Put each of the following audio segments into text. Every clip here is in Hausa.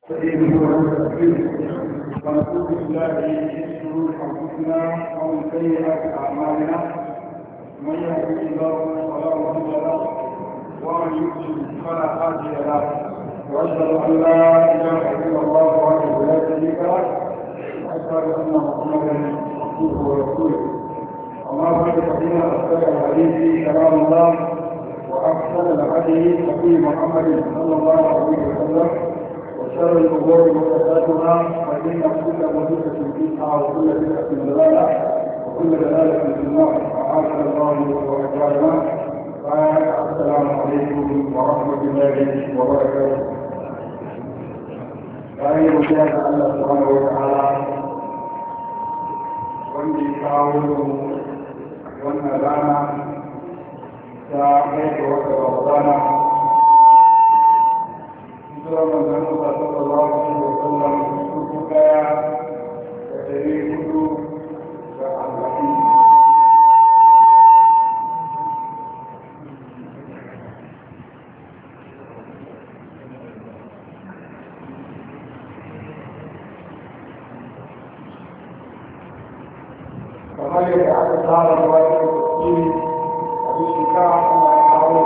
ونعوذ بالله من شرور انفسنا ومن سيئات اعمالنا من يهده الله فلا مضل له ومن يضلل فلا هادي له واشهد ان لا اله الا الله وحده لا شريك له واشهد ان محمدا عبده ورسوله اما بعد فان اصدق الحديث كلام الله واحسن الهدي هدي محمد صلى الله عليه وسلم وشر الأمور محدثاتها فإن كل محدثة بدعة وكل بدعة ضلالة وكل ضلالة في النار أعاذنا الله وأجارنا. السلام عليكم ورحمة الله وبركاته. bayan godiya ga Allah subhanahu wa ta'ala wanda ya kawo wannan rana ta kai ga wata Ramadana sura manzon Allah sallallahu alaihi wa sallam dubu daya da dari hudu da arba'in. kamar yadda aka tsara da wani tafsiri a duk shekara ana kawo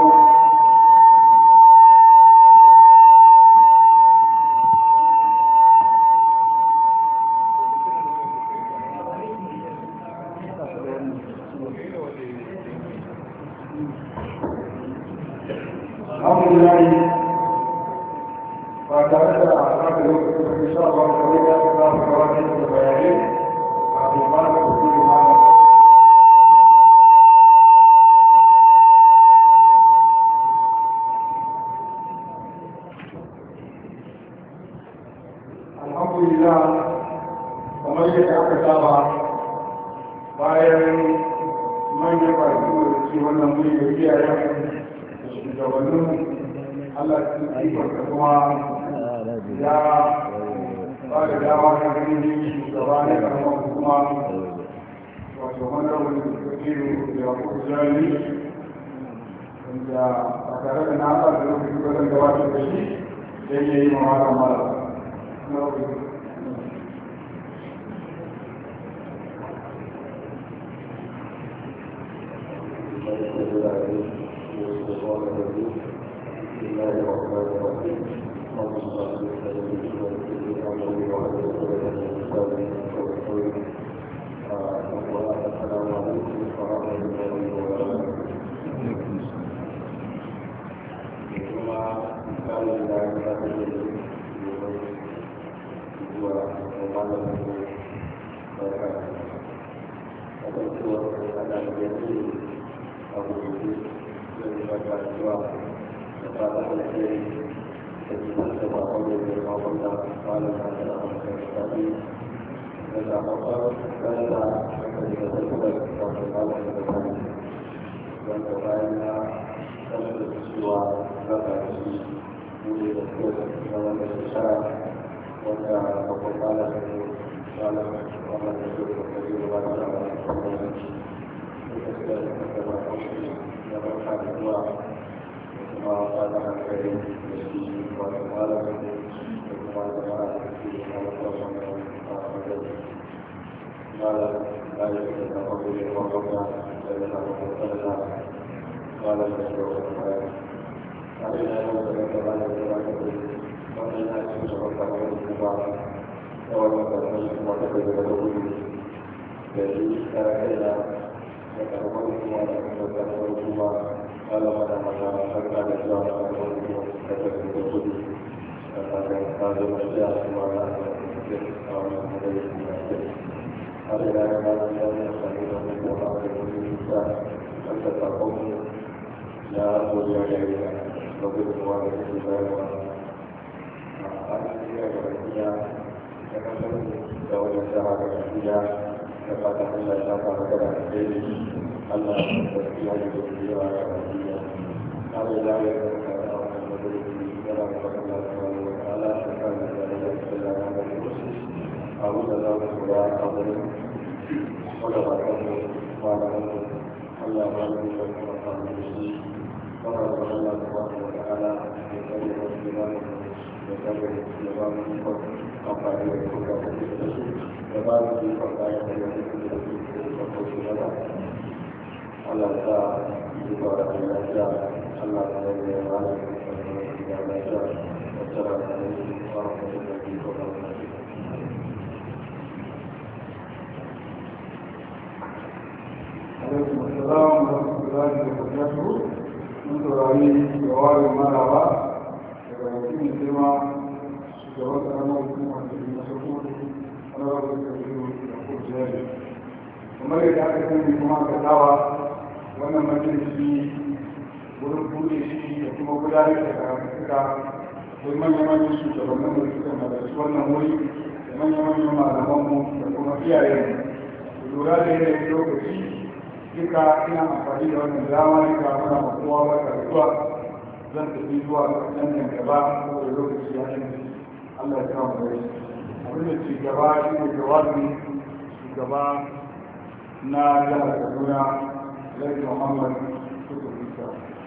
عليكم السلام ورحمة الله وبركاته. من تراني جواب مرحبا وكيل الجماعة شكرا أنا وكما تقول أنا رجل كبير يقول جاري وما يدعك أن يكون كتاوى وأنا مجلسي وربولي شيء وكما بذلك كذا ومن يمن يشوف ومن يشوف هذا سوالنا مولي ومن يمن يوم على مامو يكون فيها يوم ولولا ذلك يوم duka ina amfani da wannan dama ne ga muna makowa wata zuwa zan tafi zuwa nan gaba ko da lokaci ya shi Allah ya kawo da shi abin da ci gaba shi ne jawabin shugaba na jihar Kaduna Alhaji Muhammad Kudu Isa.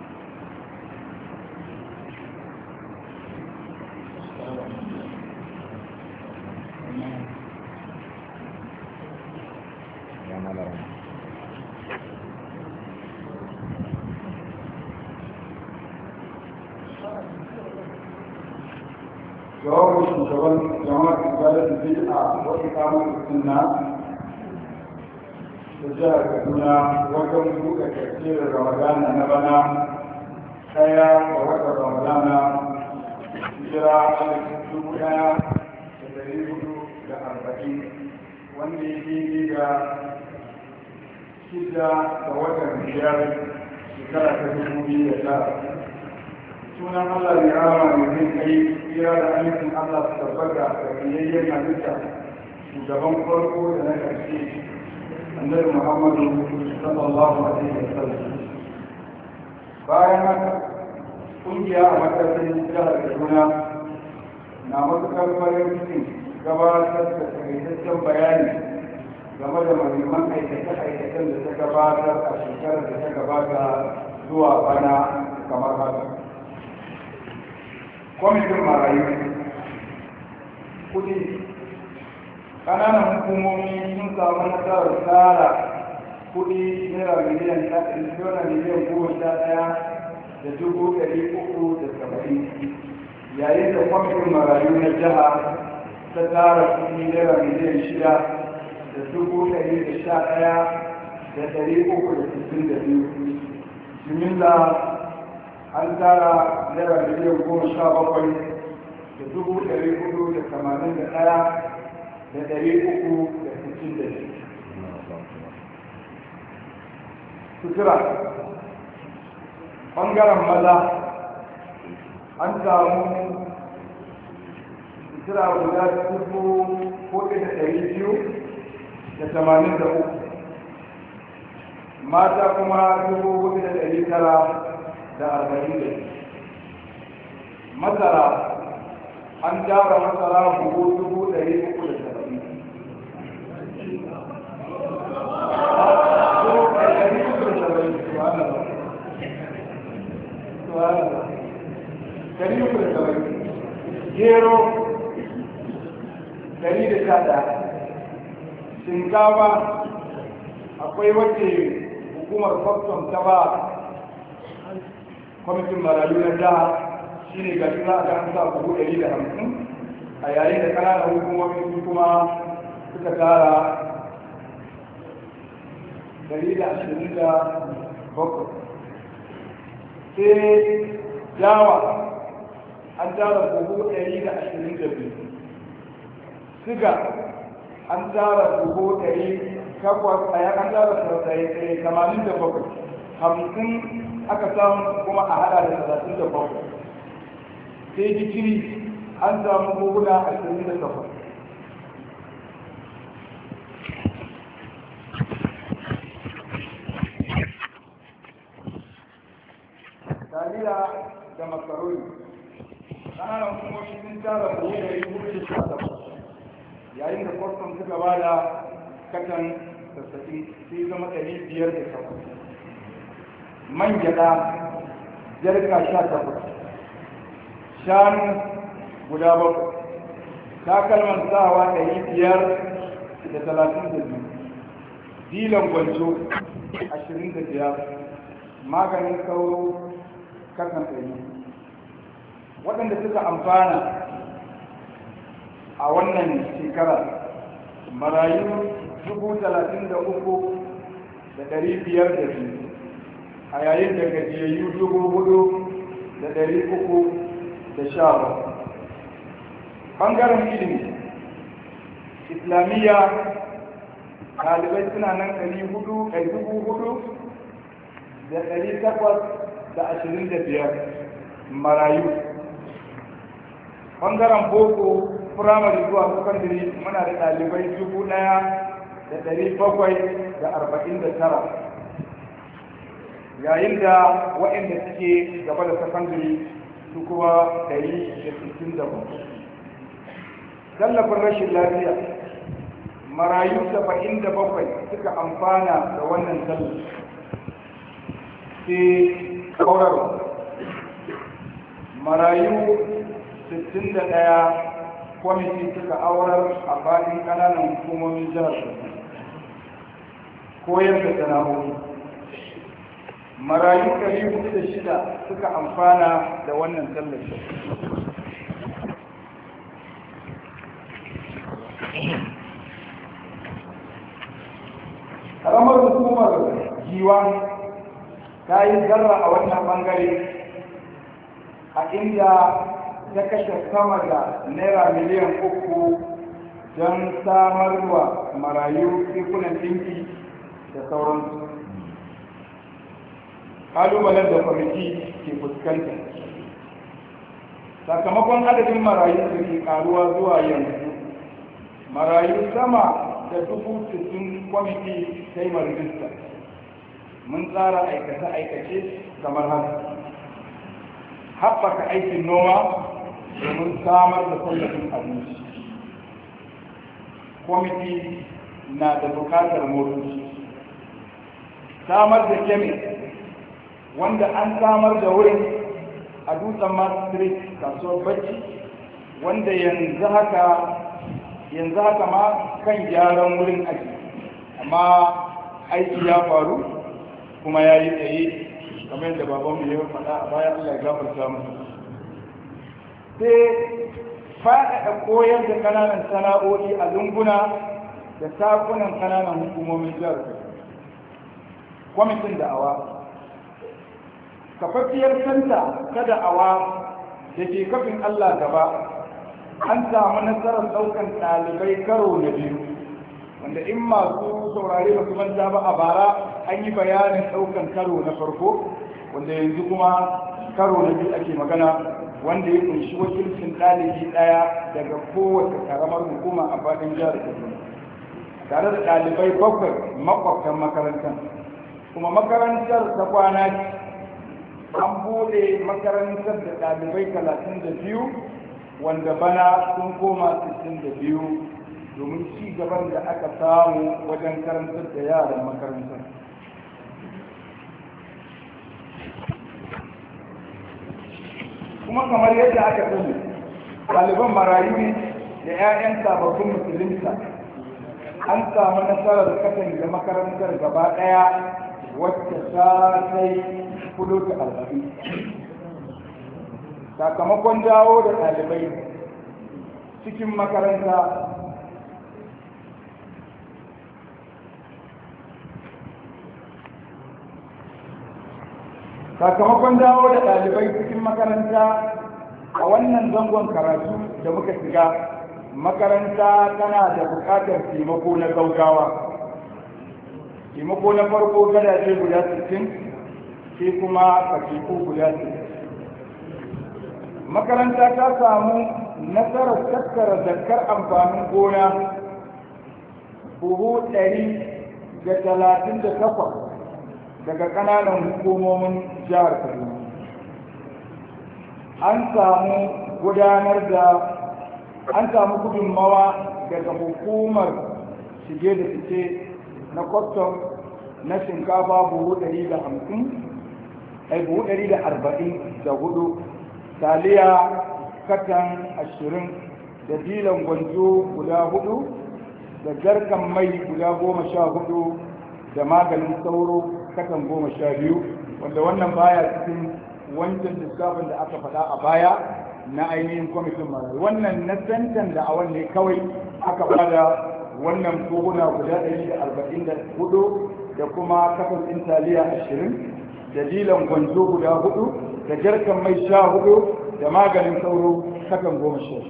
جواب شغل جماعة إزالة البدعة وإقامة السنة وجاء كدنا وكم سوء تفسير رمضان نبنا خيرا ووقت رمضان هجرة السبوع تدريب لأربعين وندي إلى شدة ووقت الرجال شكرا تدريب sunan Allah ne rama mai zai kai kira da amincin Allah su tabbata da kiyayyen halitta shugaban farko da na ƙarshe annabi Muhammadu sallallahu alaihi wa sallam. Bayan haka kungiya a matakin jihar Kaduna na matuƙar farin cikin gabatar da takaitaccen bayani game da mahimman aikace-aikacen da ta gabatar a shekarar da ta gabata zuwa bana kamar haka. Kwamitin marayu kudi ƙananan hukumomi sun samu nasarar tsara kudi naira miliyan 11,370 yayin da kwamitin marayu na jiha ta tsara kudi naira miliyan 6,111,362 jimilla an tara naira miliyan 17,481,362 sutura ɓangaren maza an samu sutura guda 4,283 mata kuma 4,940 masara an tara masara buhu 370 gero 111 shinkafa akwai wacce hukumar kwastam ta ba kwamitin marayu na jiha shi ne ga za a kan sa buhu 150 a yayin da ƙananan hukumomi su kuma suka tara 127 sai jawa an tara buhu 122 siga an tara buhu 800 a yakan tara 87 50 aka samu kuma a hada da 37 sai jikiri an samu buhuna 28 taliya da makaroni ƙananan hukumomi sun tara buhu 418 yayin da kwastam suka ba da katan 60 sai zama 508 man gyada jarka 18 shanu guda 7, takalman sawa 532, dilan gwanjo 25, maganin sauro kasan 100. waɗanda suka amfana a wannan shekara marayu 33,502, a yayin da gajiyayyu 4,317. ɓangaren ilimi islamiyya ɗalibai suna nan 4,825 marayu. ɓangaren boko firamare zuwa sakandare muna da ɗalibai 1,749, yayin da waɗanda suke gaba da sakandare su kuma 167. tallafin rashin lafiya marayu 77 suka amfana da wannan tallafi. sai ƙaurarwa marayu 61 kwamiti suka aurar a faɗin ƙananan hukumomin jihar koyar da sana'o'i. marayu 406 suka amfana da wannan tallafi. ƙaramar hukumar giwa ta yi zarra a wannan bangare, a inda ta kashe sama da naira miliyan 3 don samarwa marayu kekunan ɗinki da sauransu. ƙalubalen da kwamiti ke fuskanta sakamakon adadin marayu da ke ƙaruwa zuwa yanzu, marayu sama da 60,000 kwamiti sai marijista. mun tsara aikace-aikace kamar haka: haɓaka aikin noma domin samar da tallafin abinci. kwamiti na da buƙatar motoci. samar da kemis wanda an samar da wurin a dutsen masu street kasuwar bacci, wanda yanzu haka ma kan gyaran wurin aiki, amma aiki ya faru kuma ya yi tsaye kamar yadda babanmu ya faɗa a baya. Allah ya gafarta mu. sai faɗaɗa koyar da ƙananan sana'o'i a lunguna da sakunan ƙananan hukumomin jihar. kwamitin da'awa kafaffiyar santa ta da'awa da ke kafin Allah gaba an samu nasarar ɗaukan ɗalibai karo na 2, wanda in masu saurare ba su manta ba a bara an yi bayanin ɗaukan karo na farko, wanda yanzu kuma karo na 2 ake magana, wanda ya kunshi wakilcin ɗalibi ɗaya daga kowace karamar hukuma a faɗin jihar Kaduna, tare da ɗalibai 7 makwabtan makarantar. kuma makarantar ta kwana an buɗe makarantar da ɗalibai 32, wanda bana sun koma 62 domin ci gaban da aka samu wajen karantar da yaran makarantar. kuma kamar yadda aka sani, ɗaliban marayu ne da 'ya'yan sababbin musulunta. an samu nasarar kasance makarantar gaba ɗaya wacce ta kai fulota 40, sakamakon dawo da ɗalibai cikin makaranta. sakamakon dawo da ɗalibai cikin makaranta a wannan zangon karatu da muka shiga, makaranta tana da buƙatar taimako na gaugawa. taimako na farko gadaje guda 60, sai kuma katifu guda 60. makaranta ta samu nasarar tattara zakar amfanin gona buhu 138 daga ƙananan hukumomin jihar Kaduna. an samu gudunmawa daga hukumar shige da fice na kwastam na shinkafa buhu 144, taliya katan 20 da dilan gwanjo guda 4 da jarkan mai guda 14 da maganin sauro katan 12 wanda wannan baya cikin wancan lissafin da aka faɗa a baya na ainihin kwamitin marayu. Wannan na santan da a wanne kawai aka bada wannan koguna guda 144 da kuma kafin ɗin taliya 20 da dilan gwanzo guda 4 da jarkan mai 14 da maganin sauro katan 10.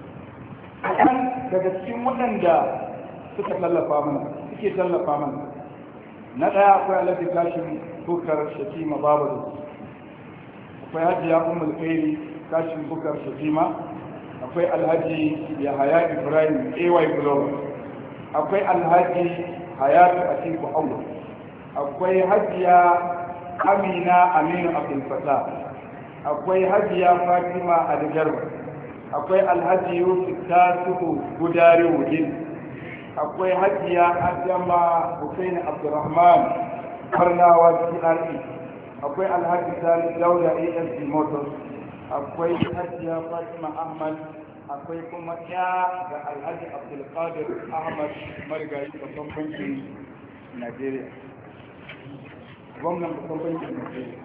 Daga cikin waɗanda suke tallafa mana na ɗaya akwai alhaji kashin bukar shatima babu, akwai hajiya ummul khairi kashin bukar shatima, akwai alhaji yahaya ibrahim ay global, akwai alhaji hayatu atiku awwal, akwai hajiya amina aminu abdul fatah, akwai hajiya fatima algarba, akwai alhaji yusuf tasuhu gudari wudin, akwai hajiya adama hussein abdurrahman karnawa CRE, akwai alhaji sani dauda ASD motors, akwai hajiya fatima ahmad, akwai kuma ya ga alhaji abdulkadir ahmad marigayi babban bankin najeriya, gwamnan babban bankin najeriya,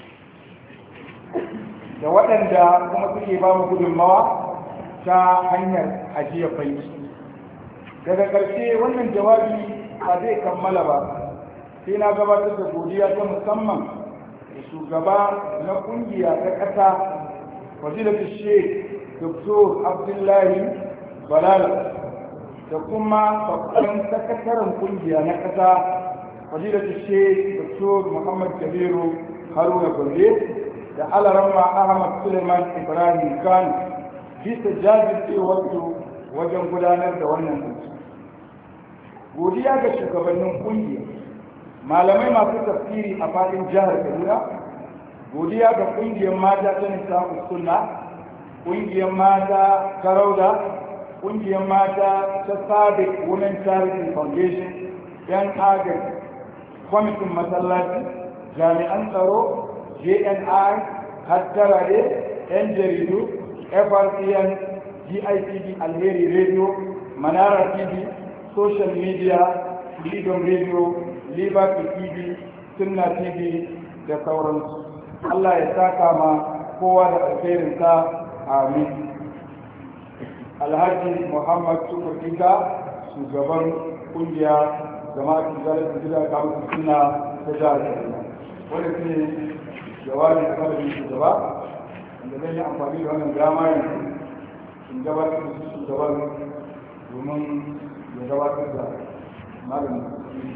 da waɗanda kuma suke ba mu gudunmawa ta hanyar ajiyar banki. Daga ƙarshe wannan jawabi ba zai kammala ba sai na gabatar da godiya ta musamman da shugaba na ƙungiya ta ƙasa fadilatu sheikh Dr. Abdullahi Balala da kuma babban sakataren ƙungiya na ƙasa fadilatu sheikh Dr. Muhammad Kabiru Haruna Gombe da Alarama Ahmad Suleiman Ibrahim Khan bisa jajircewarsu wajen gudanar da wannan aiki. Godiya ga shugabannin kungiya, malamai masu tafsiri a fadin jihar Kaduna, godiya ga kungiyar mata ta Nisa'us Sunna, kungiyar mata ta Rauda, kungiyar mata ta Sadiq Women Charity Foundation, yan agaji, kwamitin masallaci, jami'an tsaro, JNI, hattarare, yan jaridu, FRCN, GITV Alheri Radio, Manara TV, social media, Freedom Radio, Liberty TV, Sunna TV da sauransu. Allah ya saka ma kowa da alkhairinsa, amin. Alhaji Muhammad Tukur Dinka, shugaban kungiya jama'atin zalibin gida kamar suna ta jihar Kaduna. Wanda su ne jawabi da kalabin shugaba, wanda zai yi amfani da wannan dama yanzu in gabatar da su shugaban domin ya gabatar da malamin.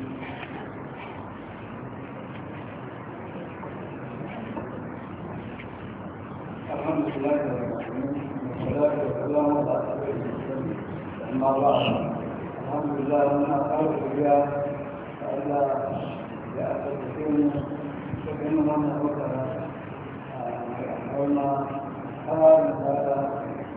Alhamdulillah والصلاة والسلام على رسول الله. أما بعد، الحمد لله وأنا أعرف بها فإذا يأتون فإنما نقول قلنا هذا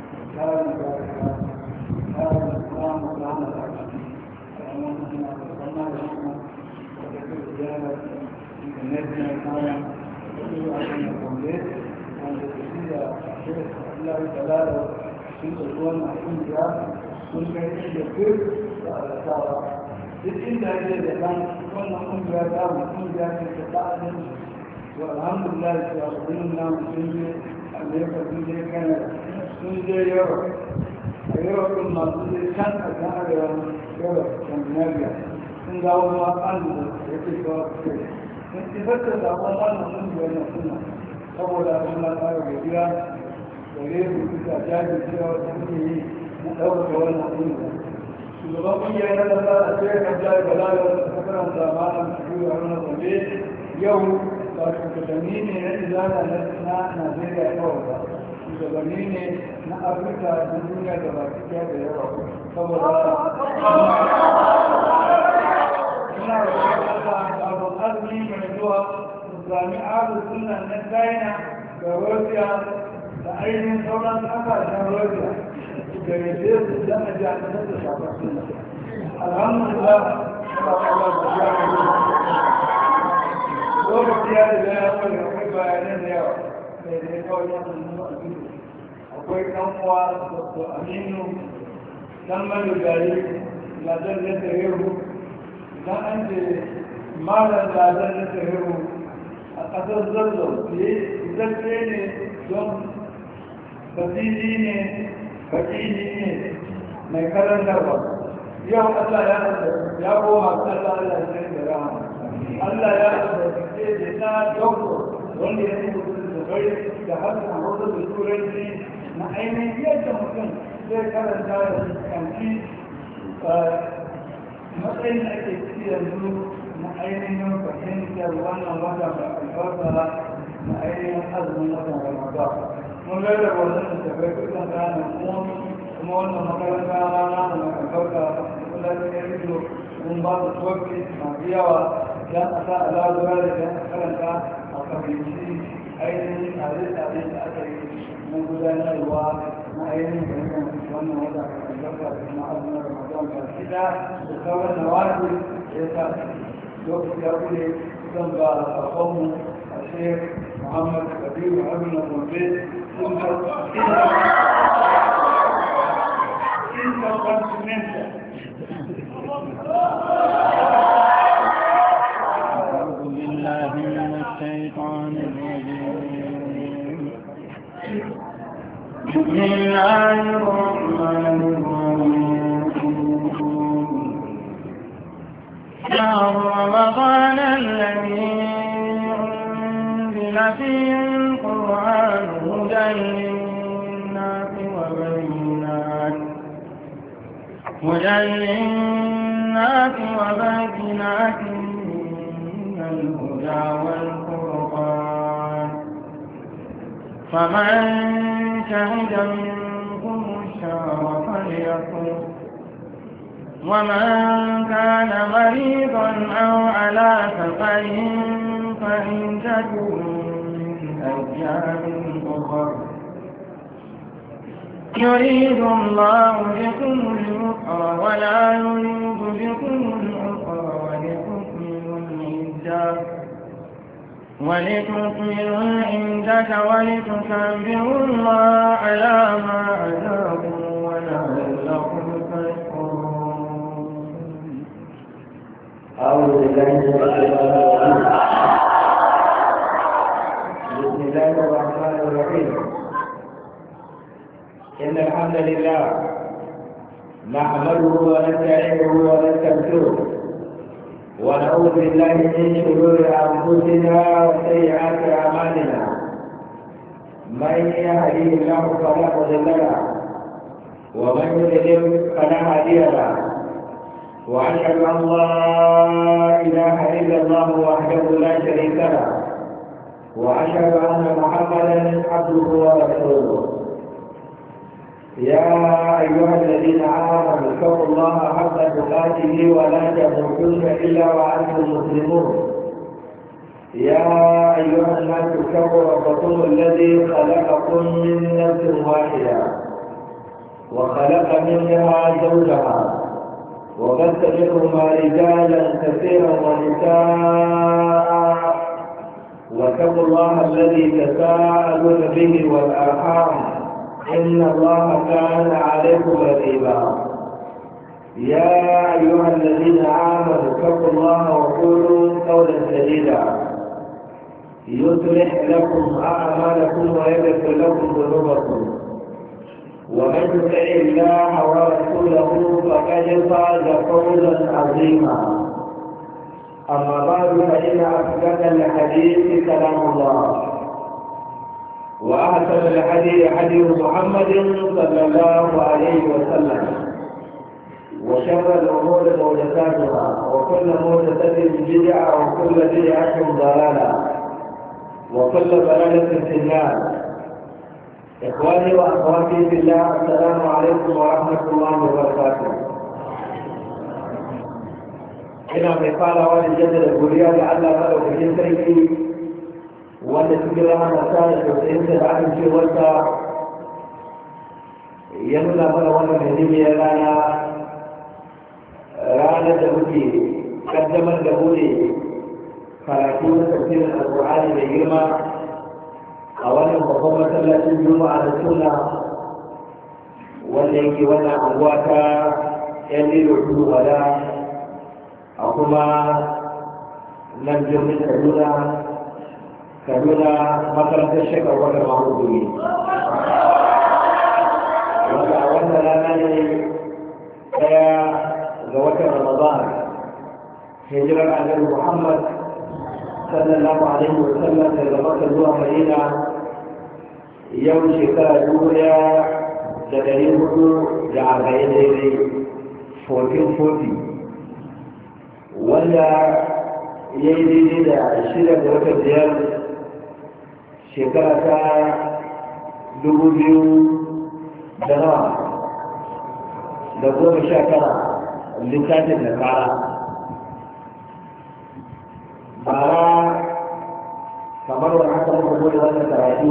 الإسلام والعمل فإننا وصلنا لهم وذكر الإجابة النبي كان يقول أن يكون أن تسير الله تعالى في الكون أحيانا كل شيء يكون على سارة. إذن هذه الآن كنا أمجاد أو أمجاد تتعلم والحمد لله سيصلنا مسلمين أمريكا في كندا سنجي يوروب يوروب المنطقة كان أجمع يوروب سكندنافيا سنجاو ما قالوا يكتبوا نتفتت أولا نسنجي ونسنة قبل أن الله يجينا وليه بتأجاج السيرة والتنمية نتوقع والنقيمة shugaban kungiyar na kasa a cikin kajiyar balaga da sakarar zamanin shugaba a wani zabe yau ba shugabanni ne na izana na najeriya kawai ba shugabanni ne na afirka da duniya da ba cikin da yawa saboda ina da kasa abin azumi mai zuwa jami'ar sunan na china da russia da ainihin sauran kasashen russia da yadda su zama jami'ar da shafar suna alhamdulillah lokaci ya da ya kwallo akwai bayanan da yawa sai da ya kawai ya nuna a biyu a akwai ɗan uwa da aminu ɗan malugari ladan na tahiru idan an ce malam ladan na tahiru a ƙasar zazzau zazzau ne don basiri ne fakini ne mai karantarwa yau Allah ya koma Allah ya sai da rama Allah ya albarkace da na doktor wanda ya rubuta da bai da harshen hausa da turanci na ainihin yadda mutum zai karanta da kanci matsayin da ake ciki yanzu na ainihin fahimtar wannan wata mai albarka na ainihin azumin watan ramadan mun gaida wannan da bai kusan ranar kuma wannan makaranta rana mai albarka kula da ya rido mun ba su tsofi masu yawa don a sa al'adura da don a karanta a fahimci ainihin tsare-tsare da aka yi na gudanarwa na ainihin fahimtar wannan wata mai albarka da kuma azumin ramadan ga shida da sauran na wasu ya sa lokaci ya bude zan ba sakonmu a shek muhammad kabiru haruna gombe sun أعوذ بالله من الشيطان الرجيم بسم الله الرحمن الرحيم شهر رمضان الذي أنزل فيه القرآن هدى للناس وبينات من الهدى والفرقان فمن شهد منكم الشهر فليصم ومن كان مريضا أو على سفر فعدة من أيام أخر يريد الله بكم اليسر ولا يريد بكم العسر ولتكملوا العدة ولتكبروا الله على ما هداكم ولعلكم تشكرون. أعوذ بالله من الشيطان الرجيم. بسم الله الرحمن الرحيم. إن الحمد لله نحمده ونستعينه ونستغفره ونعوذ بالله من شرور أنفسنا وسيئات أعمالنا من يهديه الله فلا مضل له ومن يضلل فلا هادي له وأشهد أن لا إله إلا الله وحده لا شريك له وأشهد أن محمدا عبده ورسوله. يا أيها الذين آمنوا اتقوا الله حق تقاته ولا تموتن إلا وأنتم مسلمون. يا أيها الناس اتقوا ربكم الذي خلقكم من نفس واحدة وخلق منها زوجها وبث منهما رجالا كثيرا ونساء واتقوا الله الذي تساءلون به والأرحام إن الله كان عليكم رقيبا. يا أيها الذين آمنوا اتقوا الله وقولوا قولا سديدا يصلح لكم أعمالكم ويغفر لكم ذنوبكم ومن يطع الله ورسوله فقد فاز فوزا عظيما. أما بعد فإن أصدق الحديث كلام الله وأحسن الحديث حديث محمد صلى الله عليه وسلم وشر الأمور محدثاتها وكل محدثة بدعة وكل بدعة ضلالة وكل ضلالة في النار. إخواني وأخواتي في الله السلام عليكم ورحمة الله وبركاته. ina mai farawa da jaddada godiya ga Allah madaukakin sarki wanda cikin rahamarsa da tausayinsa da amincewarsa ya nuna mana wannan muhimmiyar ranar da muke kaddamar da bude karatu na tafsirin alƙur'ani da girma a wannan babban masallacin juma'a da suna wanda yake wannan anguwa ta yan lilo tudu wada a kuma nan birnin kaduna makarantar shekar wadda mahudu ne wanda a wannan rana ne daya ga watan ramadan hijirar annabi muhammad sallallahu alaihi wa sallam daga makka zuwa madina yau shekara 1440 daidai 1440 wanda ya yi daidai da shida ga watan biyar shekara ta 2019 littafin da kara bara kamar wani haka muka zo da wannan karatu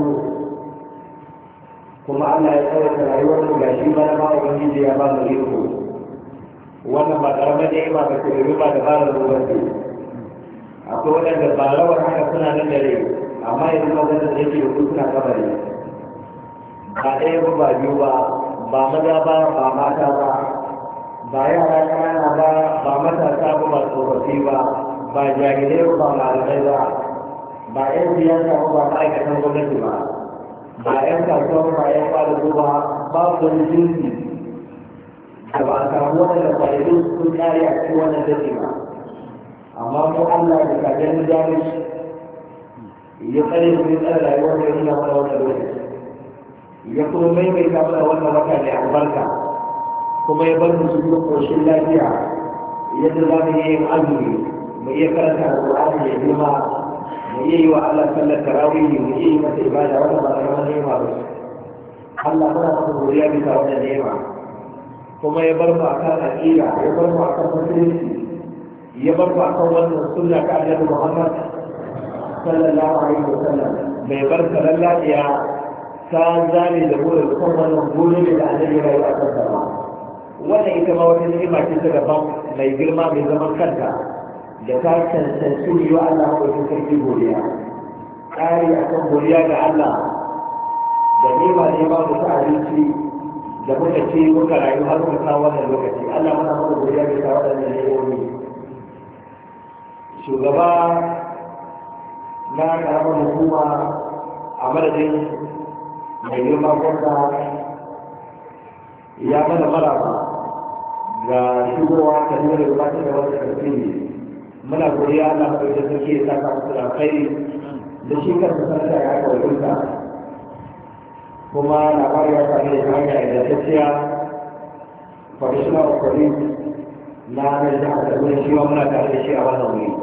kuma Allah ya tsawaita rayuwar mu gashi bana ma ubangiji ya ba mu iko wannan ba karamar ni'ima ba ce ba da bara ruwa ce akwai waɗanda ba rawar haka suna nan da rai amma yanzu magana da yake da su suna kabari ba ɗaya ba ba biyu ba ba maza ba ba mata ba ba yara ƙanana ba ba matasa ba ba tsofaffi ba ba jahilai ba malamai ba ba 'yan siyasa ba ba ma'aikatan gwamnati ba ba 'yan kasuwa ba 'yan kwadago ba babu wani jinsi da ba a samu waɗanda kwadago sun kare a cikin wannan daji ba amma mu Allah da kajen jami'in ya tsare su ne tsare rayuwar da yana mana wannan lokaci ya kuma maimaita mana wannan wata mai albarka kuma ya bar mu cikin ƙoshin lafiya yadda za mu yi yin azumi mu iya karanta alƙur'ani ya girma mu iya yi wa Allah sallar tarawih mu iya yi masa ibada wanda ba karamar nema ba Allah muna masa godiya bisa wannan nema kuma ya bar mu akan aqida ya bar mu akan musulunci ya bar mu akan wannan sunna ta Annabi Muhammad sallallahu alaihi wasallam mai bar kalan lafiya ta zane da burin kan wannan burin da Annabi ya yi a kansa ba wannan ita ma wata ni'ima ce ta daban mai girma mai zaman kanta da ta cancanci yi wa Allah maɗaukin sarki godiya ƙari a kan godiya ga Allah da nema ne ba mu ta abinci da muka ce muka rayu har muka kawo wannan lokaci Allah muna maka godiya ga kawo wannan ni'imomi shugaba na ƙaramar hukuma a madadin mai girma gwamna ya mana maraba ga shigowa ta nuna da gabatar da wani karfi ne muna godiya Allah madaukakin sarki ya saka musu da kai da shi kansa sarka ya aka wajensa kuma labari ya sami da hanya ingantacciya commissioner of police na nan jihar Kaduna shi ma muna tare da shi a wannan wuri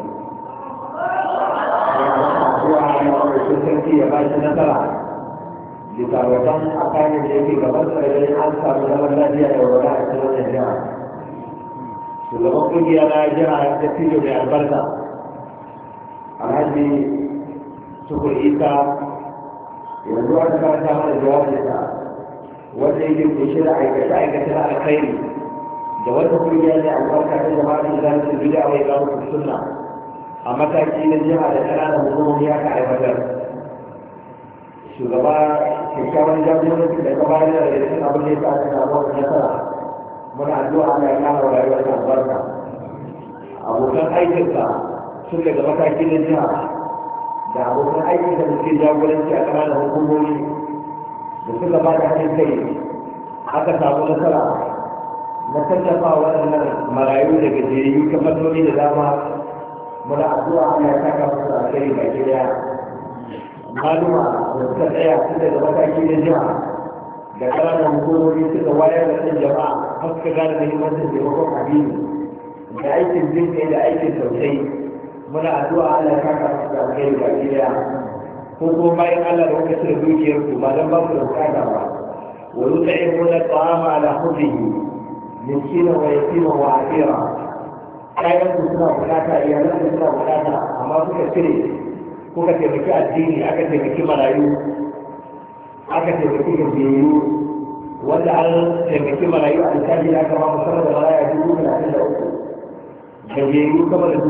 zuwa ya madaukakin sarki ya ba shi nasara bisa wajen akanin da yake gaban sarari an samu zaman lafiya da wadda a cikin wannan jiha shugaban kungiya na jiha da fiye mai albarka alhaji tukur isa yanzu an karanta mana jawabinsa wanda yake kushe da aikace na alkhairi da wata kungiya ne albarka ta jama'a da zai bida wai ga mutum sunna a mataki na jiha da ƙananan hukumomi aka aiwatar shugaba kyakkyawan jagoranci da gabatar da rikin abin da ya sa aka samu wata nasara muna addu'a Allah ya kara wa rayuwar ta albarka abokan aikinka sun daga mataki na jiha da abokan aikinka da suke jagoranci a ƙananan hukumomi da suka ba da hannun kai aka samu nasara na tallafa waɗannan marayu da gajeriyu ta fannoni da dama muna addu'a Allah ya saka musu alheri baki daya maluma da suka tsaya su daga mataki na jiha da ƙananan hukumomi suka wayar da kan jama'a har suka gane muhimmancin taimakon addini da aikin jinkai da aikin tausayi muna addu'a Allah ya saka musu da alheri baki daya ko kuma bayan Allah da kuka cire dukiyar ku ba dan ba ku da bukata ba wa yut'imuna ta'ama ala hubbihi miskina wa yatima wa asira kayan ku suna bukata iyalan ku suna bukata amma suka cire kuka taimaki addini aka taimaki marayu aka taimaki gajiyayyu wanda an taimaki marayu a littafi aka ba musamman da maraya 33 gajiyayyu kama da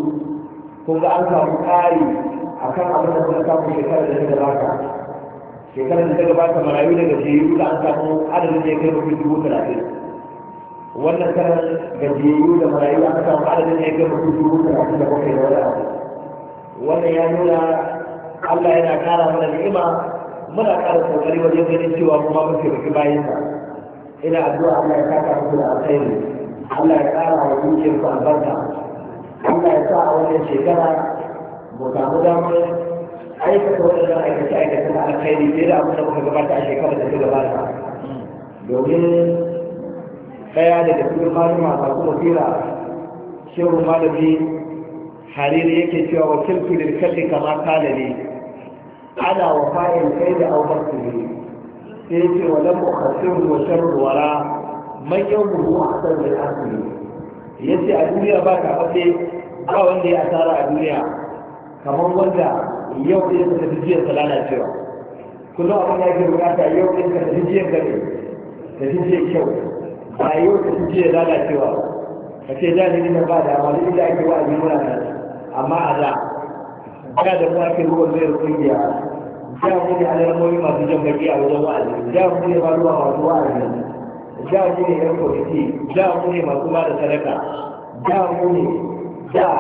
4,000 kun ga an samu ƙari a kan abin da suka samu shekarar da ta gabata shekarar da ta gabata marayu daga jiyu da an samu adadin da ya kai mutum 30,000. wannan karan gajiyayyu da marayu aka samu adadin da ya kai mutum 37,000 da wani abu. wannan ya nuna Allah yana kara mana ni'ima, muna kara kokari wajen ganin cewa kuma mun taimaki bayansa. ina addu'a Allah ya saka muku da alkhairi, Allah ya kara wa dukiyar ku albarka, Allah ya sa a wannan shekara mu samu damar aikata waɗannan aikace-aikace na alkhairi fiye da abin da muka gabata a shekarar da ta gabata. domin ɗaya daga cikin malama masu wasira shehu malami hariri yake cewa wakiltu lil kalli kama kala ne ana wa fa'il kai da aukar su ne sai ce wa lam ukhasiru wa sharru wara man yawmuhu ahsan min asli. yace a duniya ba ka bace ba wanda ya asara a duniya kamar wanda yau ɗin ka tafi jiyar sa lalacewa. kullum abin da yake bukata yau ɗin ka tafi jiyar gari da jiyar kyau, ba yau ka tafi jiyar lalacewa ka ce da ne na ba da amma duk da ake wa'azi muna nan. amma a da mu ake ruwan zai kungiya, da mu ne alamomi masu jan baki a wajen wa'azi, da mu ne ba ruwa masu wa'azi, da mu ne yan kwamiti, da mu ne masu ba da sadaka, da mu ne da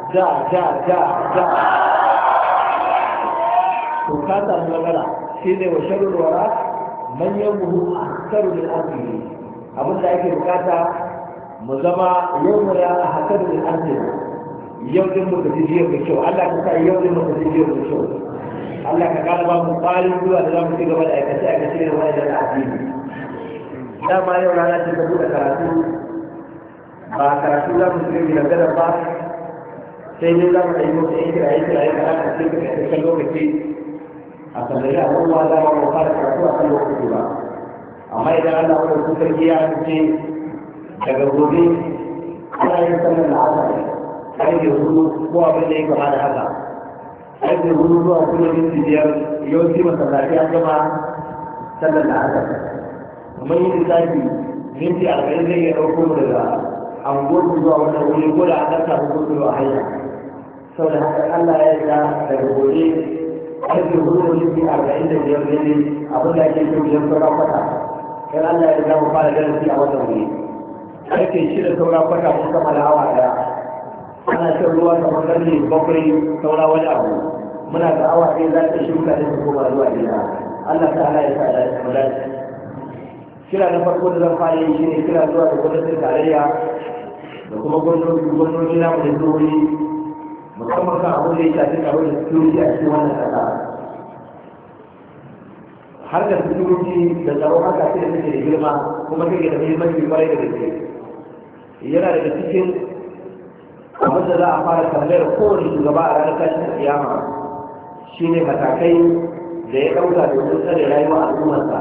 to ka samu magana shi ne wa sharul wara manyan buhu a sarulin arziki. abin da ake bukata mu zama yau mu ya a hasarulin arziki. yau din mu tafi jiya mai kyau, Allah ka sa yau din mu tafi jiya mai kyau. Allah ka kara ba mu ƙwarin zuwa da za mu ci gaba da aikace da wani da addini. dama yau rana ce ta buɗe karatu, ba karatu za mu ci gaba da ba sai dai za mu ɗaya mutu ya kira karatu a cikin ƙarshen lokaci a sallari abubuwa za mu fara karatu a kan lokaci ba. amma idan Allah wani su sarki ya ce daga gobe ana yin sallar da haka ƙarfe 4 ko abin da ya kama da haka ƙarfe 4 zuwa kuma minti 5 yawanci masallaci an gama sallar da haka. kuma yin lissafi minti 40 zai iya ɗauko mu daga anguwar zuwa wannan wuri ko da an ɗan samu gudu a hanya. saboda haka Allah ya yarda daga gobe ƙarfe 4:45 ne abin da ake so biyar saura kwata. kai Allah ya yarda mu fara darasi a wannan wuri. ƙarfe 6 saura kwata mun kama da awa ɗaya. ana shan ruwa kamar ƙarfe 7 saura wani abu. muna ga awa ɗaya za ta shuka da ta koma zuwa gida. Allah ta ala ya sa da mu dace. kira na farko da zan fara yi shine kira zuwa da gwamnatin tarayya da kuma gwamnati na mu da zuwoyi musamman kan abin da ya shafi tsaro da security a cikin wannan ƙasa. harkar security da tsaro haka ce da take da girma kuma take da muhimmanci kwarai da gaske. yana daga cikin abin da za a fara tambayar kowane shugaba a ranar tashin kiyama shine matakai da ya ɗauka domin tsare rayuwar al'ummarsa.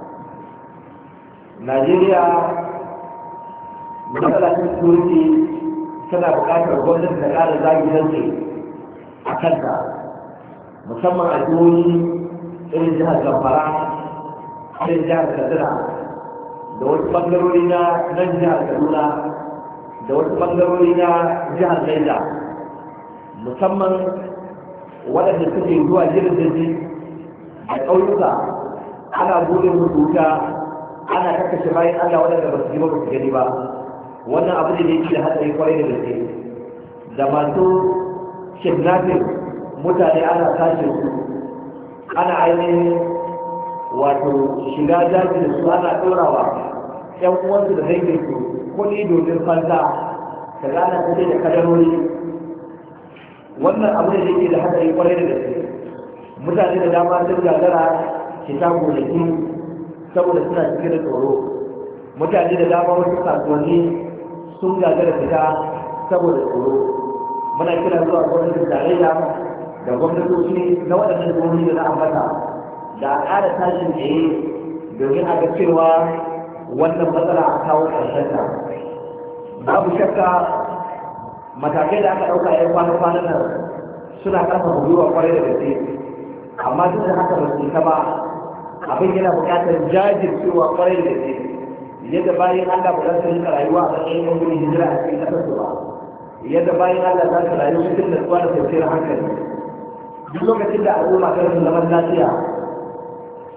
Najeriya matsalar security tana buƙatar gwamnati da ƙara zagi a kanta, musamman a jihohi irin jihar Zamfara, irin jihar Katsina, da wasu ɓangarori na nan jihar Kaduna, da wasu ɓangarori na jihar Niger, musamman waɗanda suke zuwa jirgin da ƙauyuka ana buɗe rubuta ana kakkashe bayan Allah waɗanda ba su ji ba su gani ba. wannan abu ne da yake da hatsari kwarai da gaske. da masu kidnapping mutane ana tashi su, ana ainihin wato shiga daji da su, ana ɗorawa ƴan uwansu da dangin su kuɗi domin fanta ka gana kuɗi da kadarori. wannan abu ne da yake da hatsari kwarai da gaske. mutane da dama sun gagara fita gonaki saboda suna cike da tsoro. mutane da dama wasu kasuwanni sun gagara fita saboda tsoro. muna kira zuwa gwamnatin tarayya da gwamnatoci na waɗannan jihohi da na ambata da a ƙara tashin tsaye domin a ga cewa wannan matsala a kawo ƙarshenta. babu shakka matakai da aka ɗauka ‘yan kwanan nan suna ƙarfafa gwiwa kwarai da gaske, amma duk da haka ba su isa ba. abin yana buƙatar jajircewa kwarai da gaske. yadda bayan Allah ba za su rinka rayuwa a matsayin yan gudun hijira a cikin ƙasar su ba, yadda bayan Allah za su rayu cikin natsuwa da kwanciyar hankali. duk lokacin da al'umma ta rasa zaman lafiya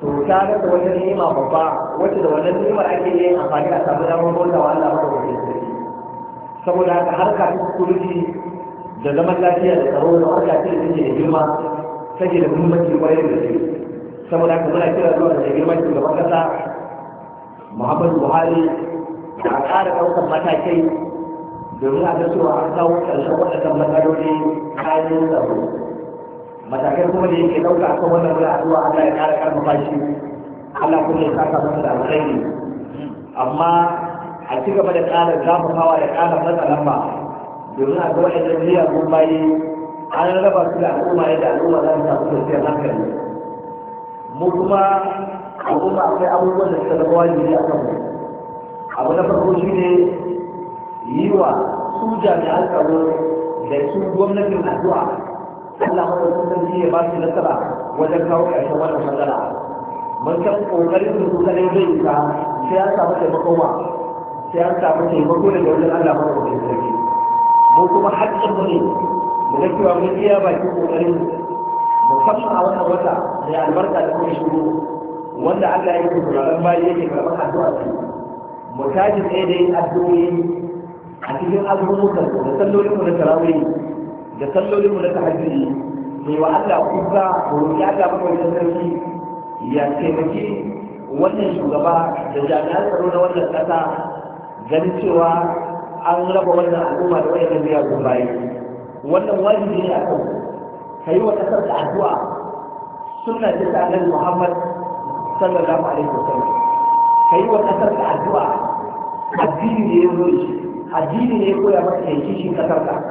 to ta ga da wata ni'ima babba wacce da wannan ni'imar ake yin amfani a samu damar bauta wa Allah madaukakin sarki saboda haka harka ta security da zaman lafiya da tsaro da harka ce da take da girma take da muhimmanci kwarai da gaske saboda haka muna kira zuwa da girman shugaban kasa Muhammadu Buhari da a ƙara ɗaukar matakai domin a ga cewa an kawo ƙarshen waɗannan matsaloli kayan tsaro matakai kuma da yake ɗauka a kan wannan muna addu'a Allah ya ƙara ƙarfafa shi Allah kuma ya saka masa da alkhairi amma a ci gaba da ƙara zafafawa da ƙara matsa lamba domin a ga waɗannan miyagun bayi an raba su da al'umma yadda al'umma za su samu kwanciyar hankali mu kuma al'umma akwai abubuwan da suka zama wajibi a kanmu abu na farko shi ne yi wa su jami'an tsaro da su gwamnatin addu'a Allah madaukakin sarki ya ba su nasara wajen kawo ƙarshen wannan matsala mun san ƙoƙarin da su kadai zai yi ta sai an samu taimako ba sai an samu taimako daga wajen Allah madaukakin sarki mu kuma haƙƙin mu ne mu ga cewa mun iya baki ƙoƙarin musamman a wannan wata da albarka da kuma shiru wanda Allah ya yi turaren bayi yake karɓar addu'a su mu tashi tsaye da yin addu'o'i a cikin azumukan da sallolin mu na tarawih da sallolin mu na tahajjudi mai wa Allah kusa mu roƙi Allah madaukakin sarki ya taimaki wannan shugaba da jami'an tsaro na wannan ƙasa ganin cewa an raba wannan al'umma da wayannan miyagun bayi wannan wajibi ne a kan ka yi wa ƙasar da addu'a sunna ce ta Annabi Muhammad sallallahu alaihi wasallam ka yi wa ƙasar da addu'a addini ne ya zo shi addini ne ya koya masa kai kishin ƙasar ka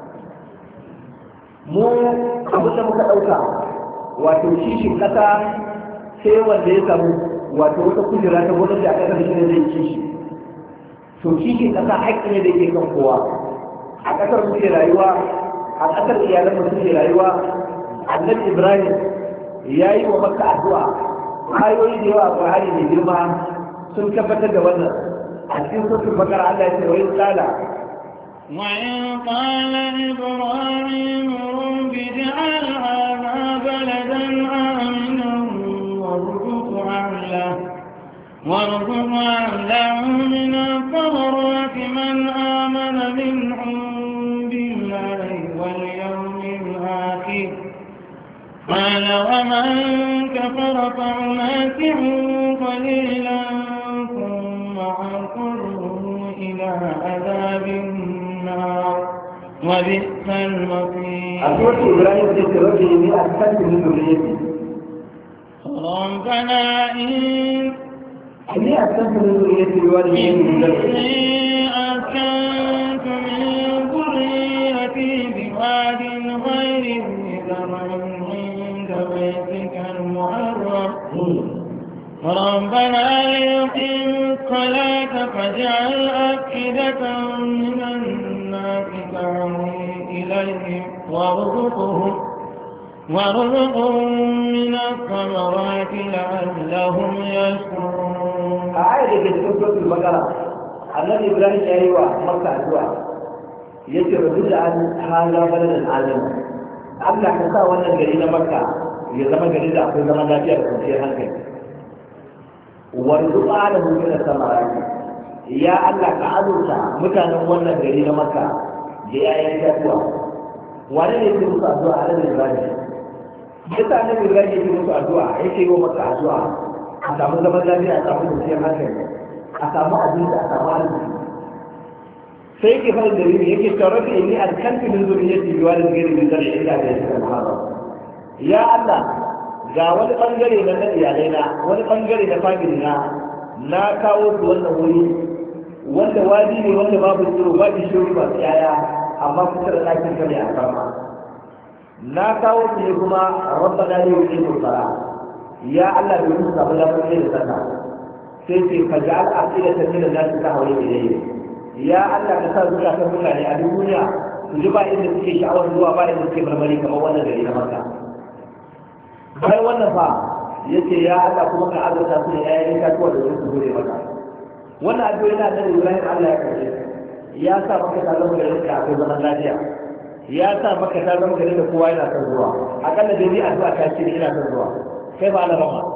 mu abin da muka ɗauka wato kishin ƙasa sai wanda ya samu wato wata kujera ta gwamnati a ƙasar shi ne zai kishi to kishin ƙasa haƙƙi ne da ke kan kowa a ƙasar muke rayuwa a ƙasar iyalan mutum ke rayuwa annabi Ibrahim ya yi wa Makka addu'a ayoyi da yawa a Qur'ani mai girma sun tabbatar da wannan a cikin suratul Baqara Allah ya ce wa qala وإن قال إبراهيم رب اجعل هذا بلدا آمنا وارزق أهله من الثمرات من آمن منهم بالله واليوم الآخر قال ومن كفر فأماتعه قليلا ثم أضطره إلى عذاب النار وبئس المصير. أقول إبراهيم ذكر إني أسكنت من ذريتي. ربنا إني أسكنت من ذريتي إني أسكنت من ذريتي بواد غير ذي زرع عند بيتك المحرم ربنا ليقيموا الصلاة فاجعل أفئدة من الناس تهوي إليهم وارزقهم من الثمرات لعلهم يشكرون. آية في سورة البقرة النبي إبراهيم أيوة مكة أدعى يجب أن هذا بلد العالم Allah ka sa wannan gari na Makka ya zama gari da akwai zaman lafiya da kwanciyar hankali. Warzuqa da mutum da samarati ya Allah ka azurta mutanen wannan gari na Makka da yayin tatuwa. Wane ne yake musu addu'a a nan Ibrahim? Yasa nan Ibrahim yake musu addu'a yake yi wa Makka addu'a a samu zaman lafiya a samu kwanciyar hankali a samu abinci a samu arziki. sai ke fara da rini yake taurafi inni alkanti min zuriyati biwalin ghairi min zar'i illa bi ismi al-haram ya Allah ga wani bangare na iyalai na wani bangare na family na kawo su wannan wuri wanda wadi ne wanda babu tsiro babu shiri ba yaya amma kusa da ɗakin ka ne a kama na kawo su ne kuma rabbana la yuqimu salat ya Allah bai musu samu lafiya da sallah sai ce faj'al afidatan min an-nas tahwi ilayhi ya Allah ka sa zukatan mutane a duniya su ji ba inda suke sha'awar zuwa ba inda suke marmari kamar wannan gari na Makka bayan wannan fa yace ya Allah kuma ka azurta su da yayin kasuwa da su gode maka wannan addu'a yana da Ibrahim Allah ya kace ya sa maka ta zama garin da akwai zaman lafiya ya sa maka ta zama garin da kowa yana son zuwa akalla dai ni addu'a ta ce ina son zuwa kai ba Allah rama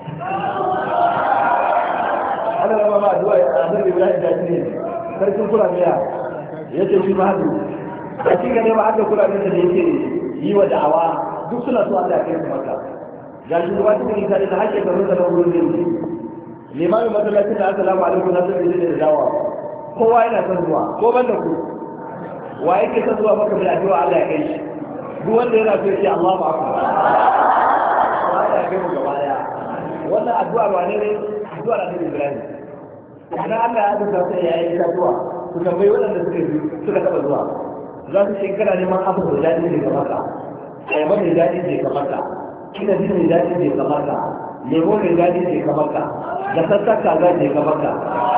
ana rama ma addu'a a nan Ibrahim da ne sarkin kula miya yace shi ma hadu a cikin ne ba aka kula da yake yi wa da'awa duk suna so Allah ya kai su maka ga shi ba cikin isa da hakki da ruwa da wurin ne limamin masallaci da assalamu alaikum na sai da dawa kowa yana son zuwa ko banda ku wa yake son zuwa maka da addu'a Allah ya kai shi duk wanda yana so ya Allahu akbar Allah ya kai mu gaba daya wannan addu'a ba ne addu'a da Ibrahim idan Allah ya azurta sai ya yi addu'a su tambayi waɗanda suka taɓa zuwa za su ce kana neman abu da daɗi ne kamar ka ayaba mai daɗi ne kamar ka kinabi mai daɗi ne kamar ka lemo mai daɗi ne kamar ka da sassan kaza ne kamar ka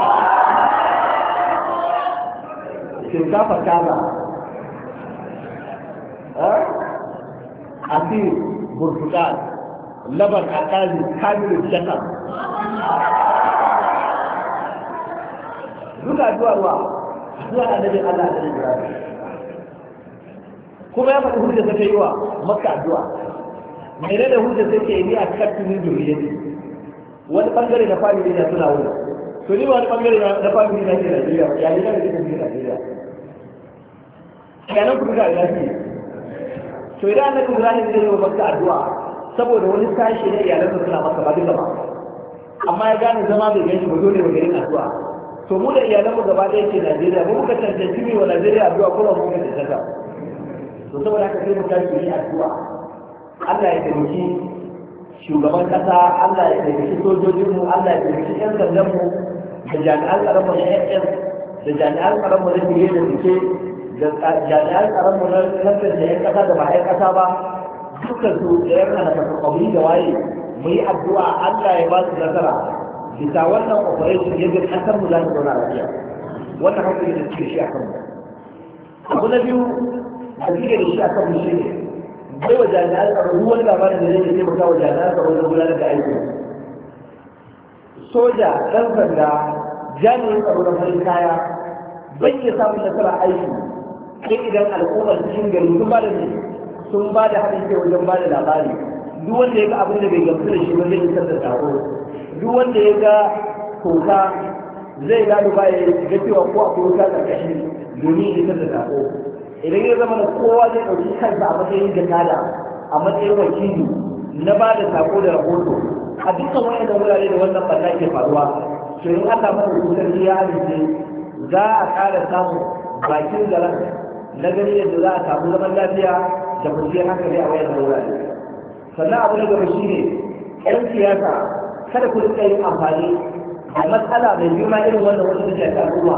shinkafa kaza asir burtukal laban akazi kamilu shaka duka addu'a ruwa zuwa annabin Allah da Ibrahim kuma ya faɗi hujja ta yi wa Makka addu'a mai da hujja sai ke ni a kattunin juriyati wani bangare na family da suna wuri to ni wani bangare na family na ke Najeriya ya ne da kake cikin Najeriya kana ku ga gashi to idan annabi Ibrahim zai yi wa Makka addu'a saboda wani sashi ne iyalansa suna maka ba duka ba amma ya gane zama bai ganshi ba dole ba garin addu'a to mu da iyalanmu gaba ɗaya ke Najeriya mu muka cancanci mai wa Najeriya addu'a ko ba mu muka cancanta to saboda haka sai mu tashi yi addu'a Allah ya taimaki shugaban kasa, Allah ya taimaki sojojinmu, Allah ya taimaki ƴan sandanmu da jami'an tsaronmu na SS da jami'an tsaronmu na biye da suke da jami'an tsaronmu na kasar da ƴan kasa da ba ƴan kasa ba dukkan su da ƴan hana tafi da waye mu yi addu'a Allah ya ba su nasara bisa wannan operation yadda kasar mu za ta zauna lafiya wannan hankali da suke shi a kanmu. Abu na biyu da suke da shi a kanmu shi ne bai wa jami'an tsaro duk wani labarin da zai taimaka wa jami'an tsaro da gudanar da aiki. Soja, ɗan sanda, jami'in tsaro da farin kaya bai iya samun nasara aiki sai idan al'ummar cikin gari sun ba da haɗin kai wajen ba da labari. Duk wanda ya ga abin da bai gamsu da shi ba zai isar da sako. Duk wanda ya ga koka zai gano ba ya ga cewa ko akwai wuta ƙarƙashi domin isar da sako. Idan ya zama da kowa zai ɗauki kansa a matsayin jakada a matsayin wakili na ba da sako da rahoto a dukkan wayannan wurare da wannan ɓanna ke faruwa to in Allah masa rubutar ya halitta za a ƙara samun bakin garan na gani yadda za a samu zaman lafiya da kwanciyar hankali a wayannan wurare. Sannan abu na gaba shi ne 'yan siyasa kada ku rika yin amfani da matsala mai girma irin wannan wanda take a al'umma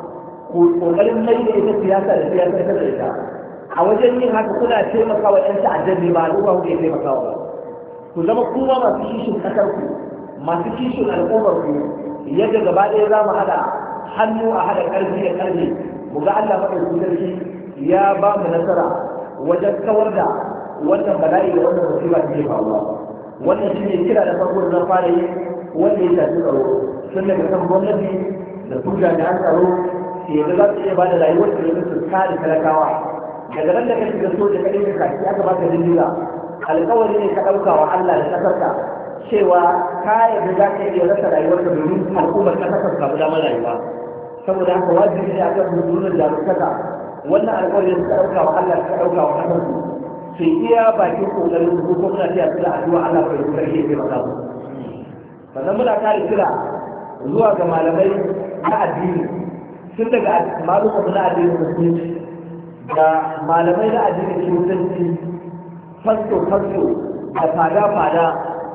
ku kokarin mai da ita siyasa da siyasar ta da ita a wajen yin haka kuna taimakawa 'yan ta'addar ne ba al'umma ku ke taimakawa ku zama kuma masu kishin kasar ku masu kishin al'ummar ku yadda gaba ɗaya za mu haɗa hannu a haɗa ƙarfi da ƙarfi mu ga Allah maɗauki sarki ya ba mu nasara wajen kawar da wannan bala'i da wannan musiba da ke faruwa. Wannan shi ne kira da farko da zan fara yi wanda ya shafi tsaro tun daga kan gwamnati da su jami'an tsaro yadda za su iya ba da rayuwar da yake su kare talakawa daga nan da ka shiga soja ka ɗauka kaki aka baka dindiga alƙawari ne ka ɗauka wa Allah da ƙasarka cewa ka yadda za ka iya rasa rayuwarka domin al'ummar ƙasar ka samu damar rayuwa saboda haka wajibi ne a kan rundunar jami'an wannan alƙawari da suka ɗauka wa Allah suka ɗauka wa ƙasarsu su iya bakin kokarin su ko muna tiya su da addu'a Allah bai yi sarki ya maka su sannan muna kare kira zuwa ga malamai na addini tun daga malumma na addinin musulunci da malamai na addinin kiristanci fasto da fada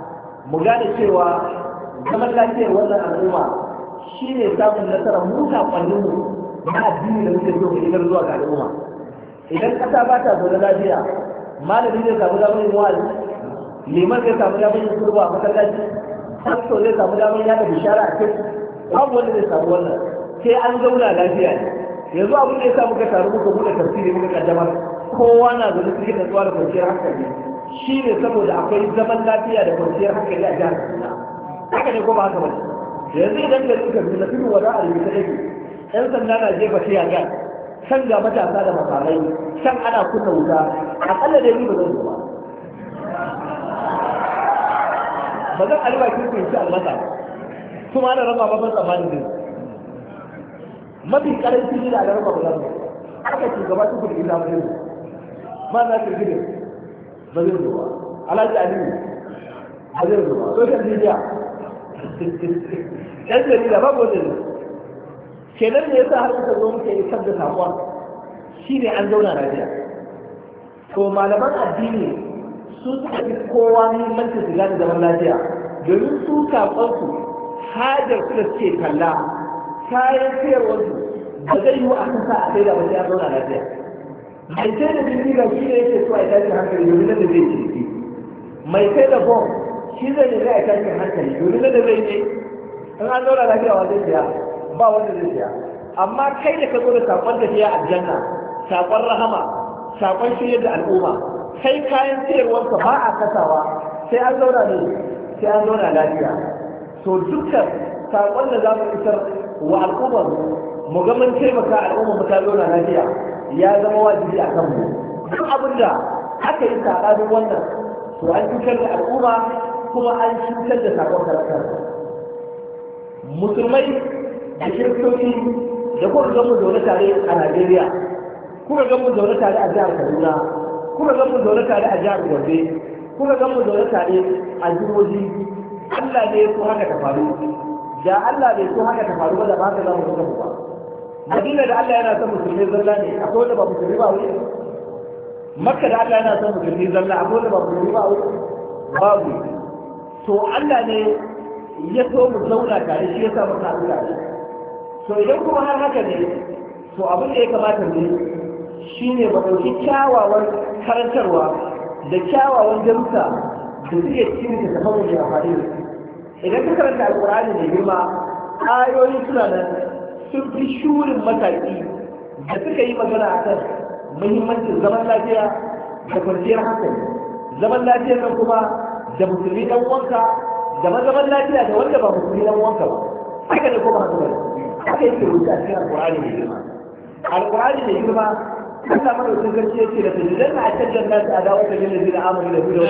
mu gane cewa zaman lafiyar wannan al'umma shine samun nasarar mu sakonninmu na addini da muke so mu idar zuwa ga al'umma idan ƙasa ba ta zaune lafiya malami zai samu damar yin wa'azi liman zai samu damar yin kurba a masallaci pastor zai samu damar yada bishara a kai babu wanda zai samu wannan sai an zauna lafiya ne yanzu abin da ya sa muka taru muka buɗe tafsiri muka kaddamar kowa na zaune cikin natsuwa da kwanciyar hankali shi ne saboda akwai zaman lafiya da kwanciyar hankali a jihar Kaduna haka ne ko ba haka ba yanzu idan ka rika Kaduna tudu wada a rubuta take yan sanda na jefa tiyaga can ga matasa da makamai can ana kunna wuta akalla da yi ba zan ba ba zan alba kin kunci albasa kuma ana raba babban tsammanin din mafi karanci ne da raba ba zan aka ci gaba su kudi da mu ma za ka gide ba zai zuwa alhaji aliyu ba zai zuwa social media yan jarida babu wanda ne kenan ne yasa har muka zo muke isar da samuwa shine an zauna lafiya to malaman addini su suka fi kowa muhimmanci su gane zaman lafiya domin su saƙonsu hajar su da suke kalla kayan sayarwarsu ba zai yi wa a kasa a sai da wasu ya zauna lafiya mai sai da bindiga shi ne yake so a tashin hankali domin da zai ciki mai sai da bom shi zai ne a tashin hankali domin da zai ne in an zauna lafiya wa zai siya ba wanda zai siya amma kai da ka zo da saƙon tafiya aljanna saƙon rahama saƙon shirya da al'umma kai kayan sayarwarka ba a kasawa sai an zauna ne sai an zauna lafiya to dukkan saƙon da za mu isar wa al'ummar mu ga mun taimaka al'ummar mu ta zauna lafiya ya zama wajibi a kanmu duk abin da aka yi saɓanin wannan to an cutar da al'umma kuma an cutar da saƙon karakar musulmai da kiristoci da kuma ga mu zaune tare a Najeriya kuka ga mu zaune tare a jihar Kaduna kuka ga mu zaune tare a jihar Gombe kuka ga mu zaune tare a jihohi Allah ne so haka ta faru da Allah bai so haka ta faru ba da ba haka za mu kuka ba Madina da Allah yana son musulmi zalla ne akwai wanda ba musulmi ba wuri Makka da Allah yana son musulmi zalla akwai wanda ba musulmi ba wuri babu to Allah ne ya so mu zauna tare shi yasa muka haɗu tare to idan kuma har haka ne to abin da ya kamata ne shine ba ɗauki kyawawan karantarwa da kyawawan darussa da suke cikin da tafamu mai amfani da idan ka karanta alƙur'ani mai girma ayoyi suna nan sun fi shurin mataki da suka yi magana a kan muhimmancin zaman lafiya da kwanciyar hankali zaman lafiyar nan kuma da musulmi ɗan wanka da mazaman lafiya da wanda ba musulmi ɗan wanka ba haka ne kuma haka bane haka yake rubuta cikin alƙur'ani mai girma alƙur'ani mai girma Allah madaukakin sarki yake da tajidan a cikin nasu adawa da yin da amanu da hudu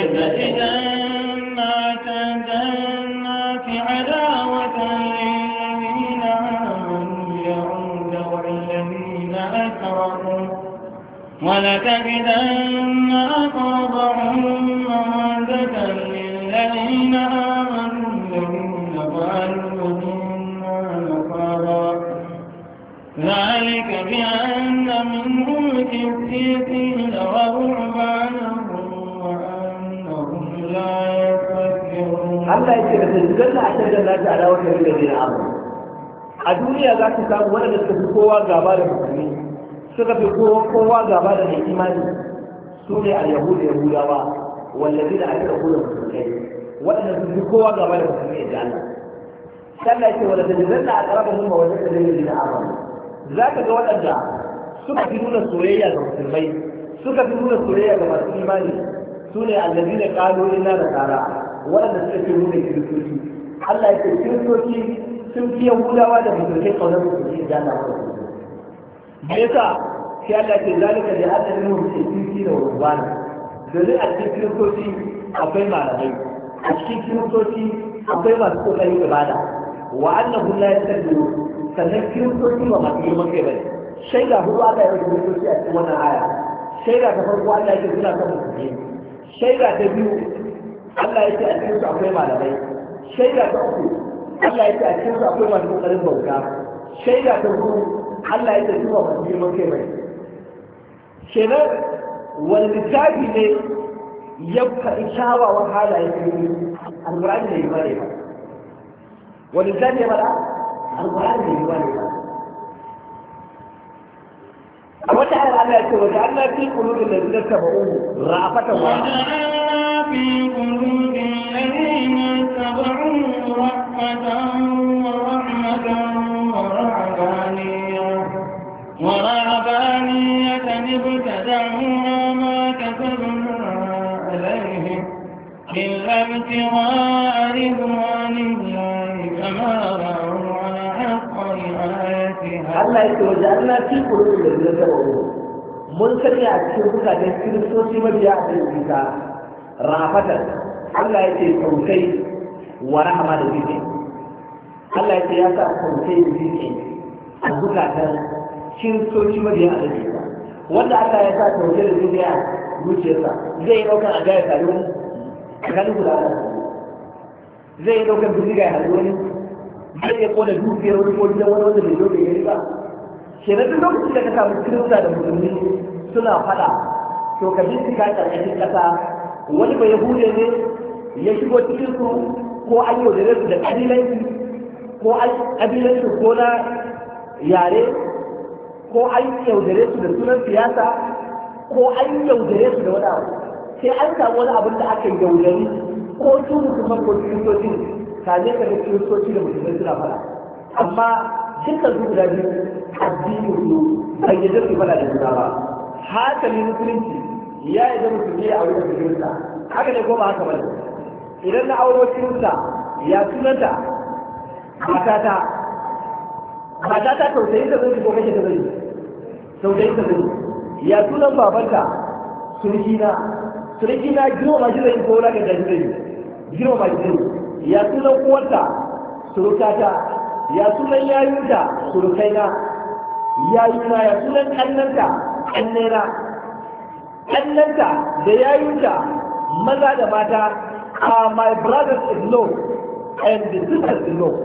ولتجدن أقربهم مودة للذين آمنوا الذين قالوا إنا نصارى ذلك بأن منهم قسيسين ورهبانا وأنهم لا يستكبرون. Allah yake da tajidar da aka janna ta ala wata da zai amana a duniya za ka samu wanda suka fi kowa gaba da musulmi suka fi kowa gaba da mai imani su ne al-yahudu yahudawa wallazi da aka rabu da musulmai waɗanda sun fi kowa gaba da musulmi da Allah Allah yake wala tajidar da aka raba mun ma wanda zai da amana za ka ga waɗanda suka fi nuna soyayya ga musulmai suka fi nuna soyayya ga masu imani su ne allazi da ƙaloli na da tsara waɗanda suka fi nuna kiristoci Allah ya ce kiristoci sun fi yahudawa da musulmai ƙaunar musulmi da Allah wa me yasa sai Allah ya ce zalika da adadin musulmi da rubana domin a cikin kiristoci akwai malamai a cikin kiristoci akwai masu kokarin ibada wa annahu la yastadbiru sannan kiristoci ba masu girman kai bane shaida hudu aka yi kiristoci a cikin wannan aya shaida ta farko Allah yake suna kan musulmi shaida ta biyu Allah yake a cikin su akwai malamai shaida ta uku Allah yake a cikin su akwai masu kokarin bauta shaida ta hudu Allah yake su ba masu girman kai bane kenan wani littafi ne ya faɗi kyawawan halaye ne alƙur'ani ne ba ne ba wani littafi ya faɗa alƙur'ani ne ba ne ba a wata ayar Allah ya ce wa ja'alna fi qulubi alladhina tabauhu ra'afatan wa وجعلنا في قلوب الذين اتبعوه رأفة ورحمة ورهبانية ابتدعوها ما كتبنا عليهم إلا ابتغاء رضوان الله كما رأوا على حق رعايتها. Allah ya ce wa ja'alna fi qulubi alladhina tabauhu mun sanya a cikin zukatan kiristoci mabiya a cikin Isa rafatan Allah ya ce saukai wa rahama da zai Allah ya ce ya sa tausayi da zai a zukatan kiristoci mabiya a zai wanda Allah ya sa tausayi da zai a zuciyarsa zai yi ɗaukar a gaya tare wani tsakanin guda zai yi ɗaukar bindiga ya haɗu wani zai iya kona dukiyar wani ko gidan wani wanda bai zo bai gani ba ke na duk lokacin da ka samu kirista da musulmi suna faɗa to ka bincika ƙarƙashin ƙasa wani bai yahude ne ya shigo cikin su ko an yaudare su da ƙabilanci ko an ƙabilanci ko na yare ko an yaudare su da sunan siyasa ko an yaudare su da wani abu sai an samu wani abin da aka yaudari ko su musulman ko kiristoci kaje ka ga kiristoci da musulmai suna fara amma dukkan su guda biyu addinin su bai yadda su fara da juna ba hakali musulunci ya yi zama musulmi a wurin kirista haka ne ko ba haka bane idan na auro kirista ya sunanta matata tausayin da zai ko kake da zai tausayin da zai ya sunan babanta surkina girma shi zai ko wula ga zai girma shi zai ya sunan uwarta surukata ya sunan yayunta surukaina yayuna ya sunan kannanta kannena kannanta da yayunta maza da mata are my brothers in law and the sisters in law.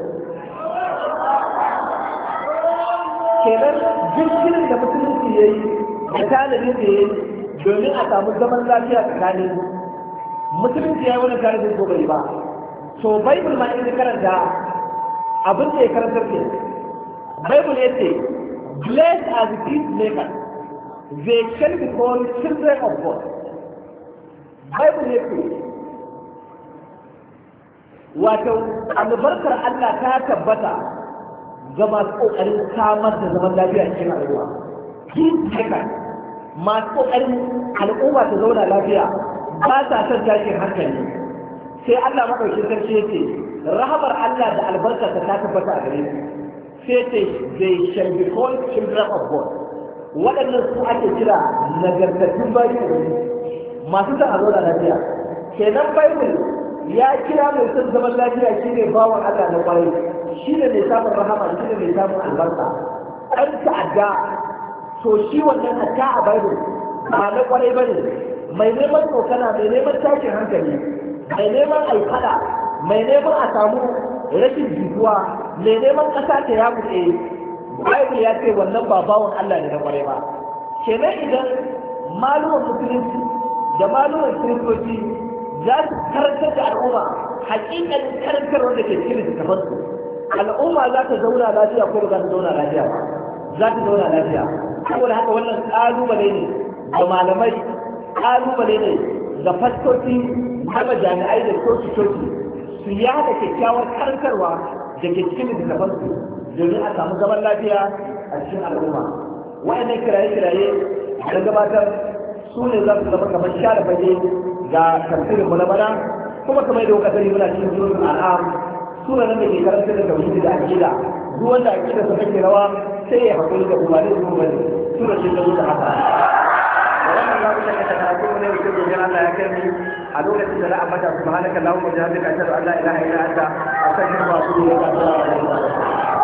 Kenan jirgin da musulunci ya yi da tanadin da ya yi domin a samu zaman lafiya tsakanin musulunci ya yi wani tanadin ko bai ba. So Bible ma in karanta abin da ya karantar ke Bible ya ce blessed are the peacemakers, they shall be called children of God. Bible ya ce wato albarkar Allah ta tabbata ga masu kokarin samar da zaman lafiya cikin al'umma. Peacemakers, masu kokarin al'umma ta zauna lafiya ba sa son tashin hankali. Sai Allah maɗauki sarki ya ce rahamar Allah da albarkarsa ta tabbata a gare su sai ce they shall be called children of God. Waɗannan su ake kira nagartattun bayi masu son a zauna lafiya. Kenan Bible ya kira mai son zaman lafiya shi ne bawan Allah na kwarai, shi ne mai samun rahama, shi ne mai samun albarka. Ɗan ta'adda to shi wannan hatta a Bible ba na kwarai ba ne, mai neman tsokana, mai neman tashin hankali, mai neman aikata, mai neman a samu rashin jituwa, mai neman ƙasa ta ya kuɗe. Bible ya ce wannan ba bawan Allah ne na kwarai ba. Kenan idan malumin musulunci da malumin kiristoci za su karantar da al'umma hakikan karantarwar da ke cikin littattafansu, al'umma za ta zauna lafiya ko ba za ta zauna lafiya ba, za ta zauna lafiya. Saboda haka wannan ƙalubale ne ga malamai, ƙalubale ne ga fastoci, kama jami'ai da coci-coci su yada kyakkyawar karantarwa da ke cikin littattafansu domin a samu zaman lafiya a cikin al'umma. Waɗannan kiraye-kiraye da gabatar su ne za su zama kamar share fage ga tafsirin mu na bana, kuma kamar yadda kuka sani muna cikin suratul an'am, sura nan da ke karanta da tauhidi da aqida. Duk wanda aqida sa take rawa sai ya hakuri da umarni da kuma sura ce da zuwa haka. Wannan za ku saka ta karatu ne da gobe Allah ya kai mu a lokacin da za a bata subhanaka allahumma wa bihamdika ashhadu an la ilaha illa anta astaghfiruka wa atubu ilaik.